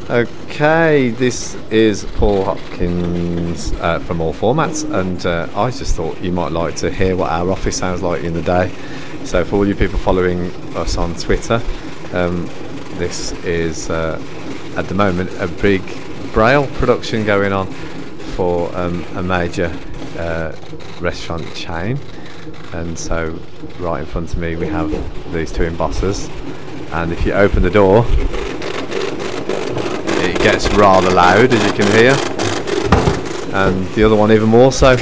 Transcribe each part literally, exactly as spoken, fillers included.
Okay, this is Paul Hopkins uh, from All Formats, and uh, I just thought you might like to hear what our office sounds like in the day. So for all you people following us on Twitter, um, this is uh, at the moment a big Braille production going on for um, a major uh, restaurant chain. And so right in front of me we have these two embossers, and if you open the door it gets rather loud, as you can hear, and the other one even more so.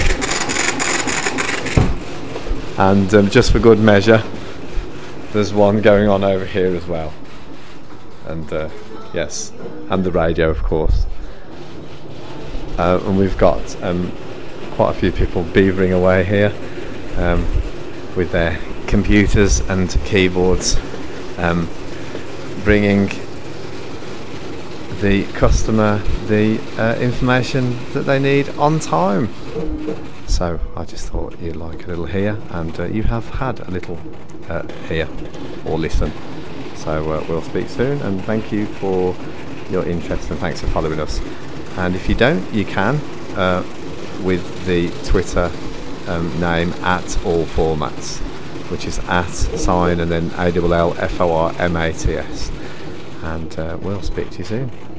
And um, just for good measure, there's one going on over here as well, and uh, yes, and the radio of course. Uh, and we've got um, quite a few people beavering away here um, with their computers and keyboards, um, bringing the customer the uh, information that they need on time. So I just thought you'd like a little hear, and uh, you have had a little uh, hear or listen. So uh, we'll speak soon, and thank you for your interest and thanks for following us. And if you don't, you can uh, with the Twitter um, name at All Formats, which is at sign and then A L L F O R M A T S. And uh, we'll speak to you soon.